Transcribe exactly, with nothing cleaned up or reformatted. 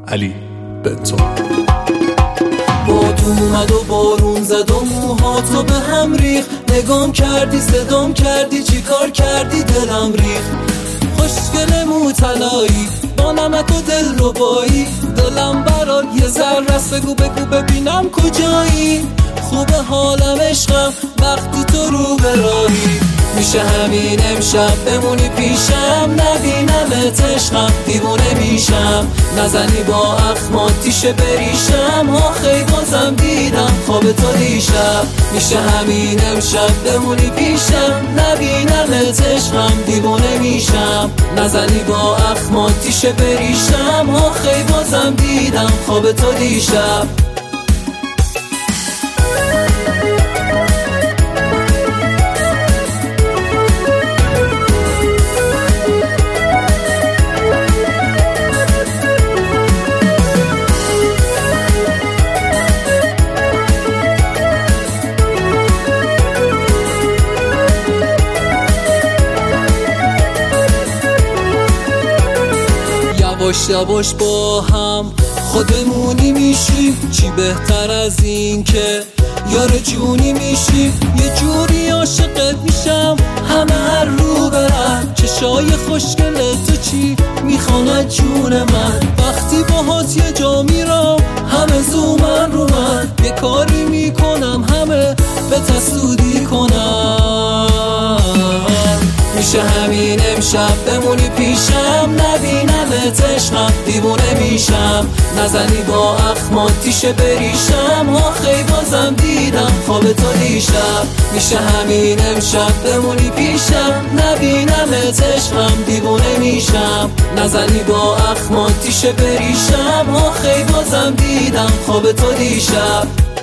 علی بنتو. باد اومد و بارون زد و موهاتو به هم ریخت، نگام کردی صدام کردی چی کار کردی دلم ریخت. خوشگل موطلایی با نمک و دل ربایی، دلم برات یه ذره است، بگو بگو ببینم کجایی. خوبه حالم عشقم وقتی تو رو به راهی، میشه همین امشب بمونی پیشم، نبینمت عشقم دیوونه میشم. نزنی با اخماتیشه بریشم، آخی بازم دیدم خواب تو دیشب. میشه همین امشب بمونی پیشم، نبینمت عشقم دیوونه میشم. نزنی با اخماتیشه بریشم، آخی بازم دیدم خواب تو دیشب. یواش یواش با هم خودمونی میشیم، چی بهتر از این که یار جونی میشیم. یه جوری عاشقت میشم همه هر رو برم، چشای خوشگل تو چی میخوان از جون من. وقتی باهات یه جا میرم همه زومن رو من، یه کاری میکنم همه به تسودی کنم. میشه همین امشب بمونی پیشم، نبینمت عشقم دیوونه میشم. نزنی با اخماتیشه بریشم، آخی بازم دیدم خواب تو دیشب. میشه همین امشب بمونی پیشم، نبینمت عشقم دیوونه میشم. نزنی با اخماتیشه بریشم، آخی بازم دیدم خواب تو دیشب.